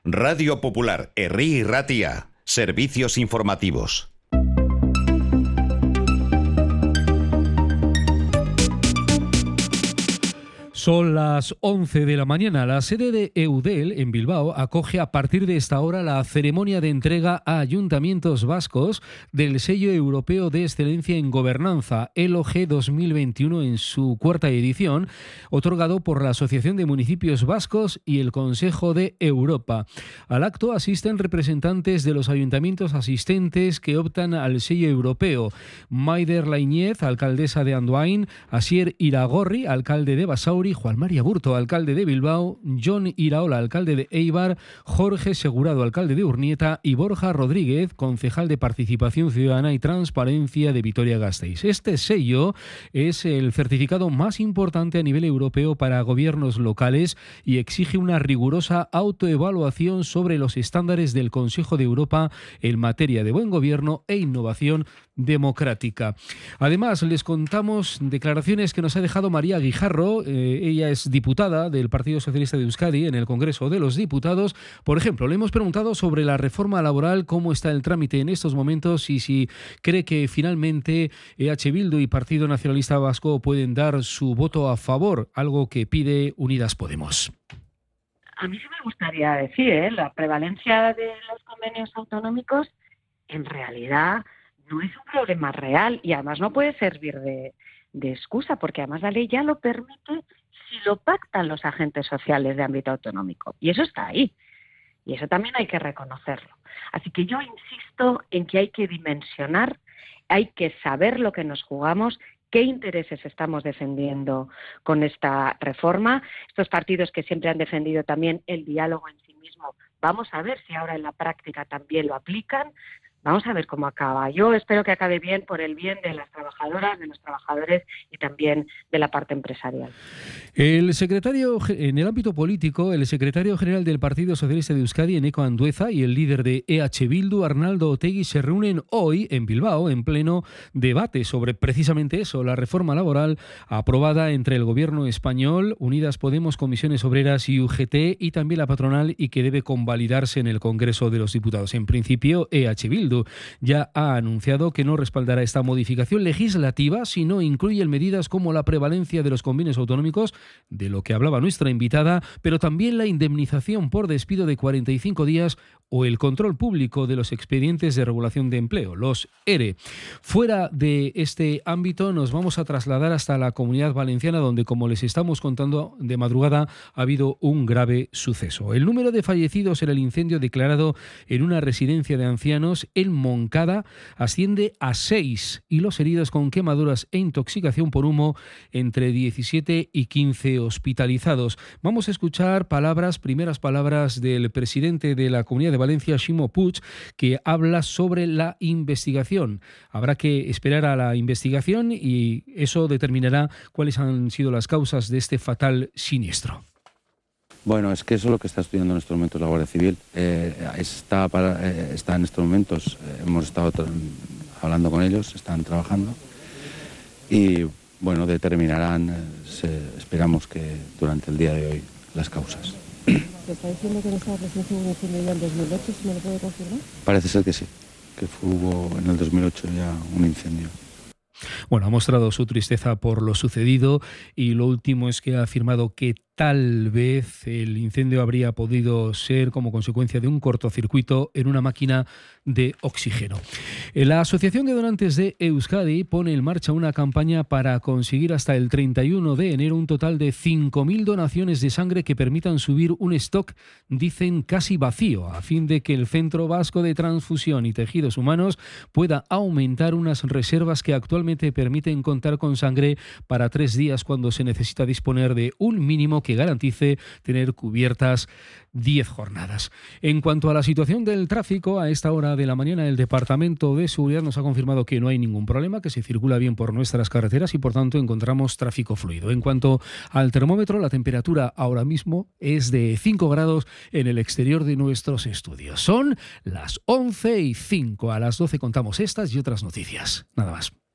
Radio Popular, Herri y Ratia. Servicios informativos. Son las 11 de la mañana. La sede de Eudel, en Bilbao, acoge a partir de esta hora la ceremonia de entrega a ayuntamientos vascos del sello europeo de excelencia en gobernanza, ELOG 2021, en su cuarta edición, otorgado por la Asociación de Municipios Vascos y el Consejo de Europa. Al acto asisten representantes de los ayuntamientos asistentes que optan al sello europeo: Maider Lainez, alcaldesa de Andoain; Asier Iragorri, alcalde de Basauri; Juan María Burto, alcalde de Bilbao; Jon Iraola, alcalde de Eibar; Jorge Segurado, alcalde de Urnieta; y Borja Rodríguez, concejal de Participación Ciudadana y Transparencia de Vitoria-Gasteiz. Este sello es el certificado más importante a nivel europeo para gobiernos locales y exige una rigurosa autoevaluación sobre los estándares del Consejo de Europa en materia de buen gobierno e innovación democrática. Además, les contamos declaraciones que nos ha dejado María Guijarro. Ella es diputada del Partido Socialista de Euskadi en el Congreso de los Diputados. Por ejemplo, le hemos preguntado sobre la reforma laboral, cómo está el trámite en estos momentos y si cree que finalmente EH Bildu y Partido Nacionalista Vasco pueden dar su voto a favor, algo que pide Unidas Podemos. A mí sí me gustaría decir, la prevalencia de los convenios autonómicos en realidad no es un problema real y además no puede servir de excusa, porque además la ley ya lo permite si lo pactan los agentes sociales de ámbito autonómico. Y eso está ahí. Y eso también hay que reconocerlo. Así que yo insisto en que hay que dimensionar, hay que saber lo que nos jugamos, qué intereses estamos defendiendo con esta reforma. Estos partidos que siempre han defendido también el diálogo en sí mismo, vamos a ver si ahora en la práctica también lo aplican. Vamos a ver cómo acaba. Yo espero que acabe bien, por el bien de las trabajadoras, de los trabajadores y también de la parte empresarial. En el ámbito político, el secretario general del Partido Socialista de Euskadi, Eneko Andueza, y el líder de EH Bildu, Arnaldo Otegi, se reúnen hoy en Bilbao en pleno debate sobre precisamente eso, la reforma laboral aprobada entre el gobierno español, Unidas Podemos, Comisiones Obreras y UGT, y también la patronal, y que debe convalidarse en el Congreso de los Diputados. En principio, EH Bildu ya ha anunciado que no respaldará esta modificación legislativa si no incluye medidas como la prevalencia de los convenios autonómicos, de lo que hablaba nuestra invitada, pero también la indemnización por despido de 45 días o el control público de los expedientes de regulación de empleo, los ERE. Fuera de este ámbito nos vamos a trasladar hasta la Comunidad Valenciana, donde, como les estamos contando de madrugada, ha habido un grave suceso. El número de fallecidos en el incendio declarado en una residencia de ancianos en Moncada asciende a 6 y los heridos con quemaduras e intoxicación por humo entre 17 y 15 hospitalizados. Vamos a escuchar primeras palabras del presidente de la Comunidad de Valencia, Ximo Puig, que habla sobre la investigación. Habrá que esperar a la investigación y eso determinará cuáles han sido las causas de este fatal siniestro. Bueno, es que eso es lo que está estudiando en estos momentos la Guardia Civil. Está en estos momentos, hemos estado hablando con ellos, están trabajando y bueno, determinarán, esperamos que durante el día de hoy, las causas. ¿Se está diciendo que en esta residencia hubo un incendio ya en 2008? ¿Se me lo puede confirmar? Parece ser que sí, que hubo en el 2008 ya un incendio. Bueno, ha mostrado su tristeza por lo sucedido y lo último es que ha afirmado que tal vez el incendio habría podido ser como consecuencia de un cortocircuito en una máquina de oxígeno. La Asociación de Donantes de Euskadi pone en marcha una campaña para conseguir hasta el 31 de enero un total de 5.000 donaciones de sangre que permitan subir un stock, dicen, casi vacío, a fin de que el Centro Vasco de Transfusión y Tejidos Humanos pueda aumentar unas reservas que actualmente permiten contar con sangre para 3 días cuando se necesita disponer de un mínimo que garantice tener cubiertas 10 jornadas. En cuanto a la situación del tráfico, a esta hora de la mañana el Departamento de Seguridad nos ha confirmado que no hay ningún problema, que se circula bien por nuestras carreteras y por tanto encontramos tráfico fluido. En cuanto al termómetro, la temperatura ahora mismo es de 5 grados en el exterior de nuestros estudios. Son las 11:05. A las 12 contamos estas y otras noticias. Nada más.